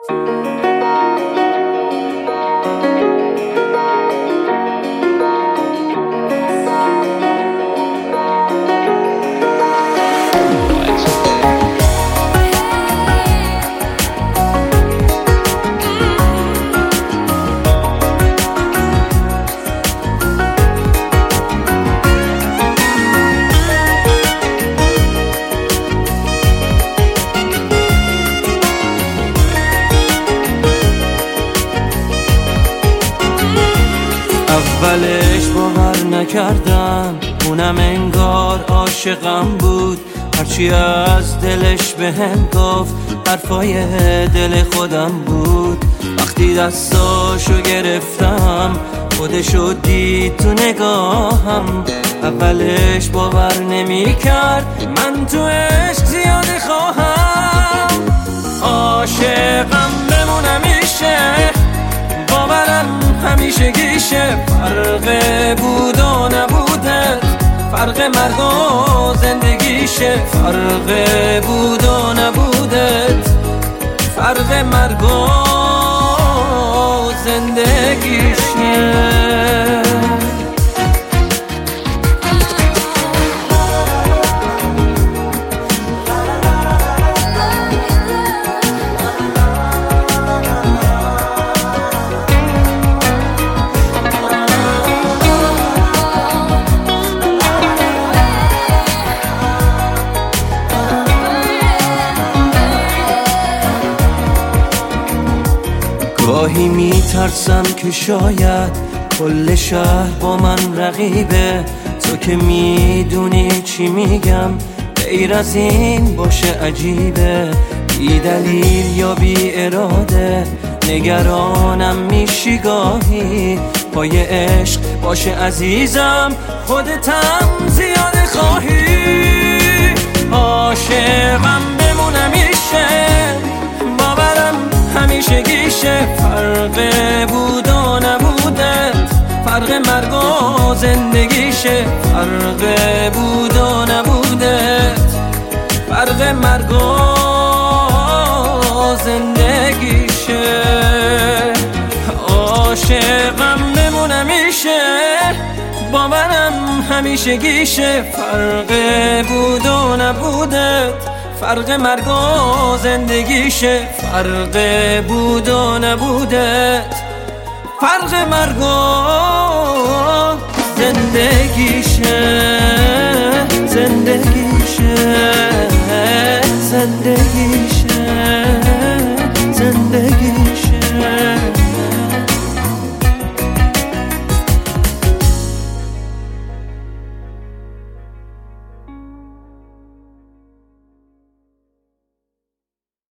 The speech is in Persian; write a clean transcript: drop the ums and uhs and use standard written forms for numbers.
اولش باور نکردم، اونم انگار عاشقم بود. هرچی از دلش بهم گفت حرفای دل خودم بود. وقتی دستاشو گرفتم خودشو دید تو نگاهم. اولش باور نمیکرد من تو عشق زیاده خواهم. عاشقم بمونم میشه، باورم همیشه گیشه. فرق بود و نبودت، فرق مرگ و زندگیشه. فرق بود و نبودت، فرق مرگ و زندگیشه. گاهی میترسم که شاید کل شهر با من رقیبه. تو که میدونی چی میگم، غیر از این باشه عجیبه. بی دلیل یا بی اراده نگرانم میشی گاهی. پای عشق باشه عزیزم، خودتم زیاده خواهی. عاشقم بمونم میشه، باورم همیشه گیشه. فرق بود و نبودت، فرق مرگ و زندگیشه. فرق بود و نبودت، فرق مرگ و زندگیشه. عاشقم بمونم میشه، باورم همیشه گیشه. فرق بود و نبودت، فرق مرگ و زندگیشه. فرق بود و نبودت، فرق مرگ و زندگیشه. زندگیشه، زندگی